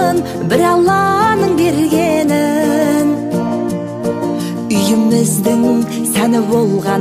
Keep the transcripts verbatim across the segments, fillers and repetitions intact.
барлығын бір Алланың бергенін. Үйіміздің сәні болған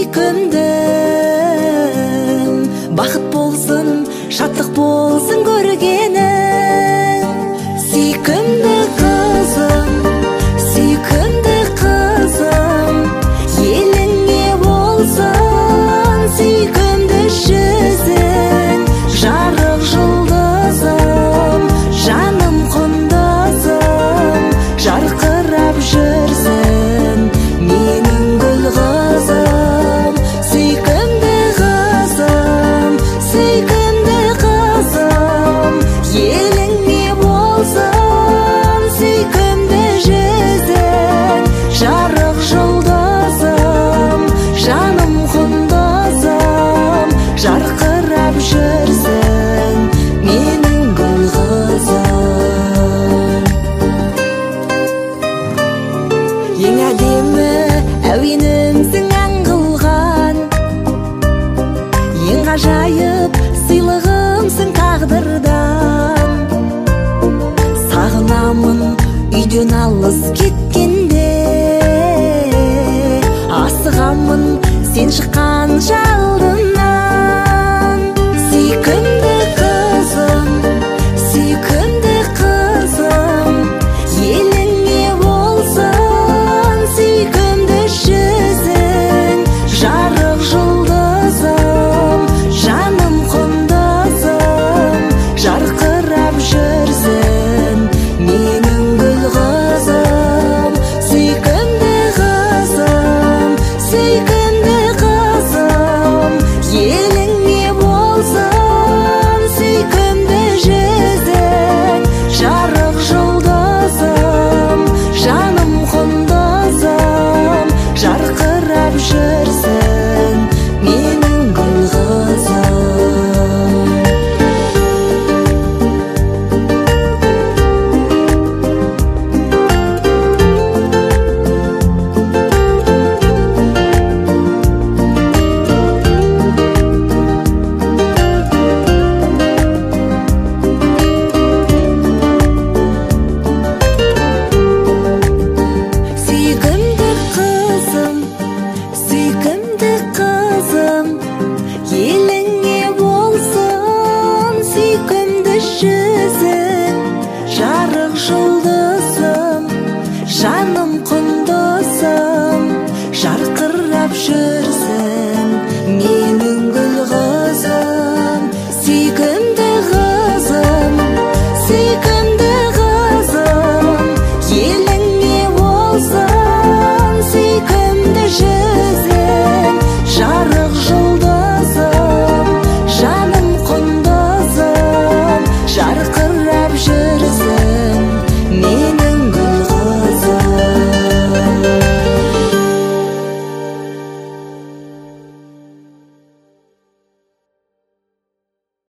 сүйкімдім, бақыт болсын, шаттық болсын көргенің. Сүйкімді қызым, сүйкімді қызым, еліңе болсын сүйкімді жүзің. Жарық жұлдызым, жаным құндызым, жарқырап жүрсін менің гүл қызым. Сүйкімді қызым, сүйкімді қызым, еліңе болсын сүйкімді жүзің. Жарық жұлдызым, жаным құндызым, жарқырап жүрсін менің гүл қызым. Ең әдемі әуенімсің ән қылған, ең ғажайып сыйлығымсың тағдырдан. Сағынамын үйден алыс кеткенде, асығамын сен шыққан алдымнан. Сүйкімді қызым, сүйкімді қызым, еліңе болсын сүйкімді жүзің. Жарық жұлдызым, жаным құндызым, жарқырап жүрсін менің гүл қызым. Сүйкімді қызым, сүйкімді қызым, еліңе болсын сүйкімді жүзің. Жарық жұлдызым, жаным құндызым, жарқырап жүрсін менің гүл қызым. Сүйкімді қызым, сүйкімді қызым, еліңе болсын сүйкімді жүзің. Жарық жұлдызым,